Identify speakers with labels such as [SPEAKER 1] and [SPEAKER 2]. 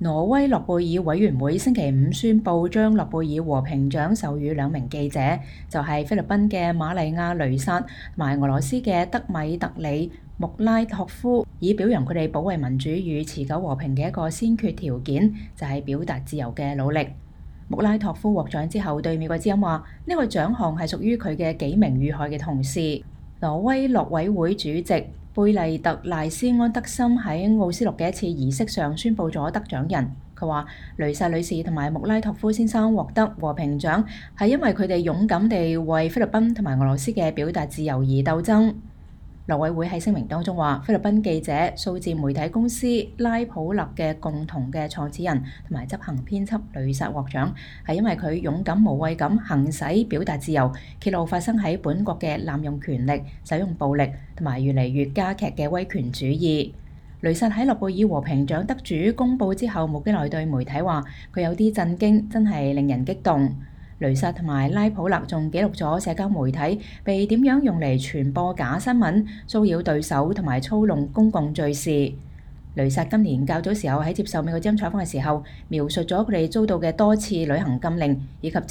[SPEAKER 1] 挪威諾貝爾委員會星期五宣布將諾貝爾和平獎授予兩名記者，就係菲律賓嘅瑪麗亞·雷薩同埋俄羅斯嘅德米特里·穆拉托夫，以表揚佢哋保衛民主與持久和平嘅一個先決條件，就係表達自由嘅努力。穆拉托夫獲獎之後對美國之音話：呢個獎項係屬於佢嘅幾名遇害嘅同事。挪威諾委會主席貝麗特賴斯安德森喺奧斯陸嘅一次儀式上宣布咗得獎人。佢話：雷薩女士同埋穆拉托夫先生獲得和平獎係因為佢哋勇敢地為菲律賓同埋俄羅斯嘅表達自由而鬥爭。諾委會喺聲明當中話：菲律賓記者、數字媒體公司拉普勒嘅共同嘅創始人同埋執行編輯雷薩獲獎，係因為佢勇敢無畏咁行使表達自由，揭露發生喺本國嘅濫用權力、使用暴力同埋越嚟越加劇嘅威權主義。雷薩喺諾貝爾和平獎得主公佈之後冇幾耐對媒體話：佢有啲震驚，真係令人激動。雷薩同埋拉普勒仲記錄咗社交媒體被點樣用嚟傳播假新聞、騷擾對手同埋操弄公共敘事。雷薩今年較早時候喺接受美國之音採訪嘅時候，描述咗佢哋遭到嘅多次旅行禁令以及